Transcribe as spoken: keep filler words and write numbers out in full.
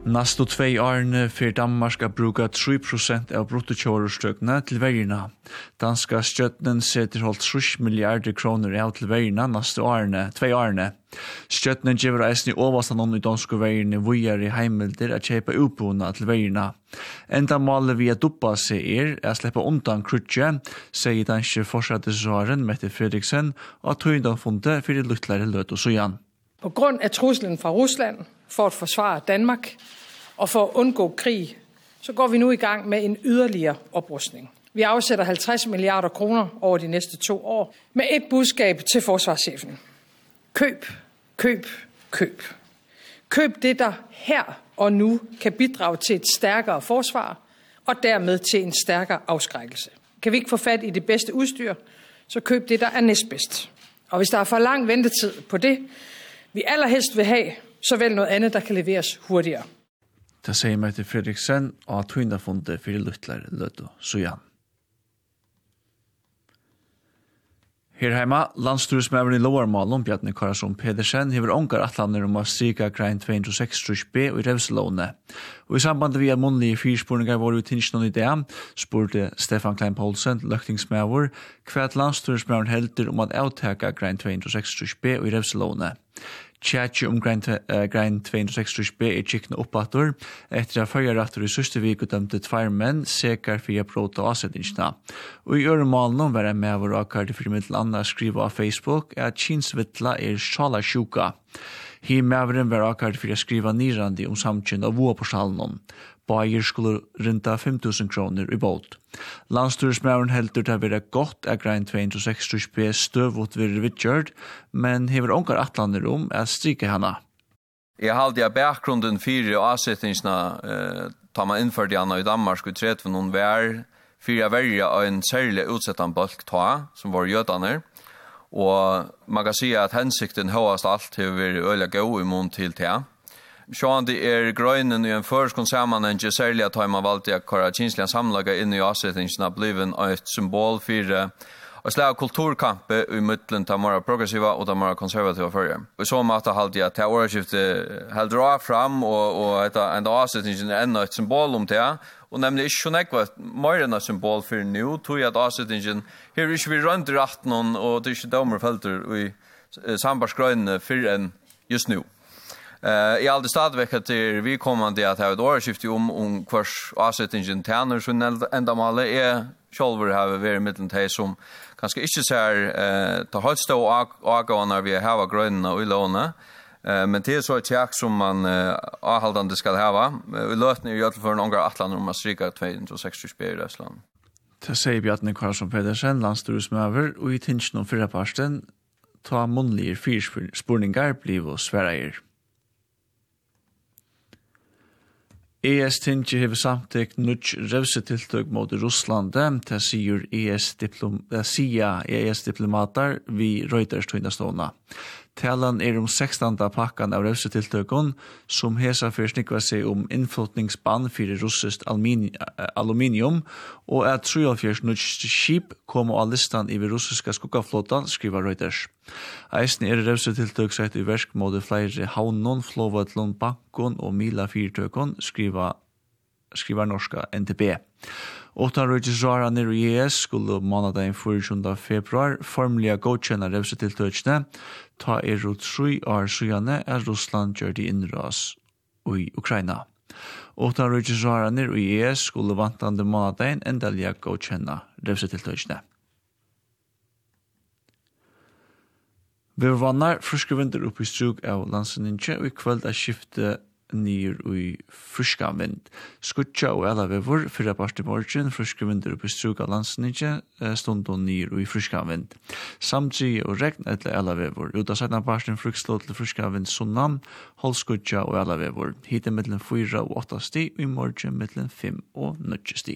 Nästa två årene för Danmark att bruka tre procent av bruttokjørestøkene til verjene. Danska støtten setter holdt tre milliarder kroner av til verjene næste årene, två årene. Støtten gjør eisen i overstanden i danske verjene vujere heimelder at kjøpe utboende til verjene. Enda målet vi er duppa seg er at slippe undan krutje, sier danske fortsattesvaren Mette Frederiksen, og tøyden fundet for det luttlere løt og søjan. På grund af truslen fra Rusland for at forsvare Danmark og for at undgå krig, så går vi nu i gang med en yderligere oprustning. Vi afsætter halvtreds milliarder kroner over de næste to år med et budskab til forsvarschefen. Køb, køb, køb. Køb det, der her og nu kan bidrage til et stærkere forsvar og dermed til en stærkere afskrækkelse. Kan vi ikke få fat i det bedste udstyr, så køb det, der er næstbedst. Og hvis der er for lang ventetid på det, vi allerhelst vil have, så vel noget andet, der kan leveres hurtigere. Det sier Mette Frederiksen, og tøyna fundet for luttlere løt og søjan. Her heima, landstyresmedlem i Lovarmalum, Bjarne Karasson Pedersen, hever ongar atlaner om å strika grein to hundre og seks B og i revselåne. Og i samband med at munnlige fyrspurningar var i tinsjonen i det, spurte Stefan Klein Poulsen, løktingsmedlem, hva at landstyresmedlem helder om at avtaka grein to hundre og seks B og i revselåne. Tjatje om grein, uh, grein to hundre og seks B er kikkene oppatter, etter at førjerattor i søste vik dømte tvær menn sekar for å bråta avsettingsna. Og i øremålen var jeg med vår akkard for mitt annet skriva av Facebook at kinsvittla er sjala sjuka. Hi meveren var akkard for å skriva nirandi om samtjent av våportalen. Bayer skulle rynta fem tusen kroner i båt. Landstyresmedlem heldur til å være godt av grein to hundre og seks B støvot vir vidgjørd, men hever ongar atlander om at strike hana. Jeg halde av bakgrunden fire avsettingsna eh, tar man innført hana i Danmark og tredje for noen vær fire verja av en særlig utsettan balk ta, som var jødaner. Og man kan si at hensikten høyast alt har vært øyla gå i mån til det. Sjåan det er grøynen i en førskon sammanheng særlig at man valgte at kora kinsliga samlaga inn i avsettingsna bliven et symbol for og slag kulturkampe i mittlen ta mera progressiva og ta mera konservativa førje. Og så måtte halde jeg at det årskiftet held dra fram og, og et enda avsettingsna er enda et symbol om det. Og nemlig ikke sånn ekva mer enn et symbol for nu, tog jeg at avsettingsna her er ikke vi rundt i ratten og det er ikke domerfelter i sambarsgrøynene for enn just nu. Uh, I all det stadigvæk at det vi kommer til at ha et årskifte om, om hvers avsettingen tjener sånn enda maler er sjølver har vært i midten til som kanskje ikke ser uh, ta høyt stå og avgående vi har grønnene og i låne. Uh, men det er så et tjekk som man uh, avholdende skal ha. Vi løtner i Gjøtelføren omgår atlander om å strike to hundre og seks B i Røsland. Det sier Bjarne Karasson Pedersen, landstyresmedlem, og i tinsjonen fyrre parsten ta munnlige fyrspurningar blir og sverreier. E S-tingi hever samtidig nudj revsetiltøk mot Russland, det sier E S-diplomater vi Reuters tøynastående. Talan er om sekstanda pakkan av revsetiltøkon, som hesa fyrir snikva seg om innflotningsbann fyrir russiskt aluminium, og at treogfjørs nudj skip kom av listan i russiska skuggaflåtan, skriver Reuters. Eisen er revsetiltøk sett i versk mot flere havnon, flåvatlån, bankon og mila fyrtøkon, skriver, skriver norska N T B. Åtta regisserarane i E S skulle månadagen tjuende februar formelig godkjenne revsetiltøkene, ta er rot tre år siden at Russland gjør de innras i Ukraina. Åtta regisserarane i E S skulle vantande månadagen endelig godkjenne revsetiltøkene. Vi vannar friske vinter opp i strug av landsenninje, og i kveld er skiftet nir i friska vind. Skutja og ela vevor, fyrra part i morgen, friske vinter opp i strug av landsenninje, stundon nir i friska vind. Samtri og regn etter ela vevor. Uta setna parten frukslå til friska vind sunnan, hold skutja og ela vevor. Hite mittlen fyra og åtta sti, og i morgen mittlen fem og nødje sti.